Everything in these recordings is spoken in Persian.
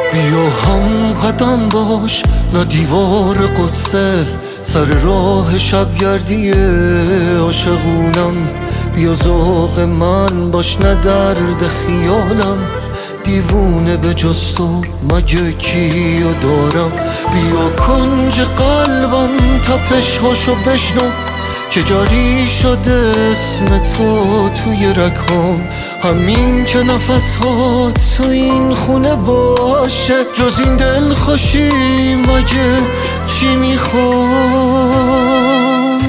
بیا هم قدم باش، نه دیوار قصه، سر راه شبگردی عاشقونم. بیا ذوق من باش، نه درد خیالم. دیوونه به جز تو مگه کیو دارم؟ بیا کنج قلبم تپش هاشو بشنو، که جاری شده اسم تو توی رگام. همین که نفس هات تو این خونه باشه، جز این دل خوشی مگه چی میخوام؟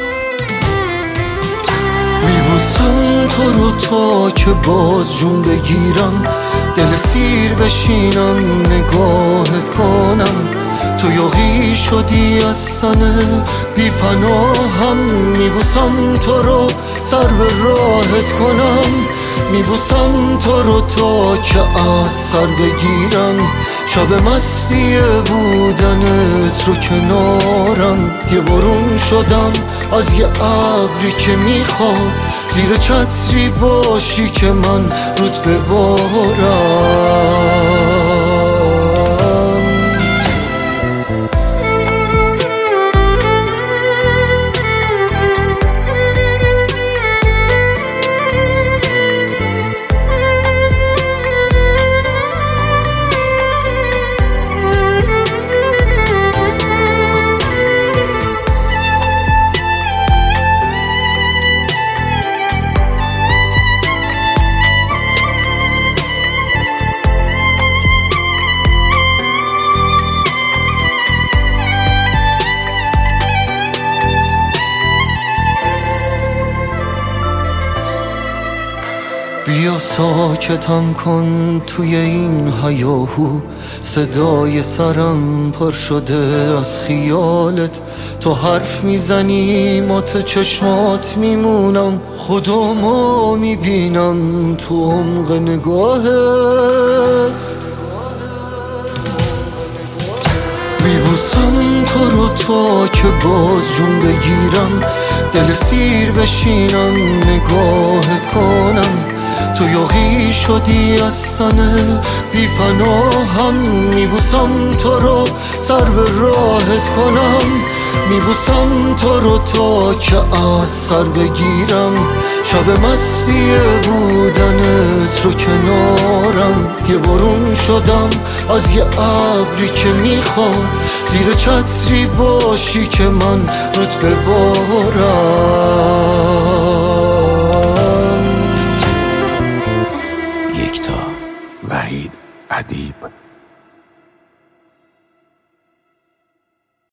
میبوسم تو رو تا که باز جون بگیرم، دل سیر بشینم نگاهت کنم. تو یاغی شدی از تن بی پناهم، میبوسم تو رو سر به راهت کنم. میبوسم تو رو تا که از سر بگیرم، شب مستی بودنت رو کنارم. یه بارون شدم از یه ابری که میخواد، زیر چتری باشی که من رود ببارم. بیا ساکتم کن توی این هیاهو، صدای سرم پر شده از خیالت. تو حرف میزنی مات چشمات میمونم، خودمو میبینم تو عمق نگاهت. میبوسم تو رو تا که باز جون بگیرم، دل سیر بشینم نگاهت کنم. تو یاغی شدی از تن بی پناهم، میبوسم تو رو سر به راهت کنم. میبوسم تو رو تا که از سر بگیرم، شب مستی بودنت رو کنارم. یه بارون شدم از یه ابری که میخواد، زیر چتری باشی که من رود ببارم. یکتا، وحید، ادیب.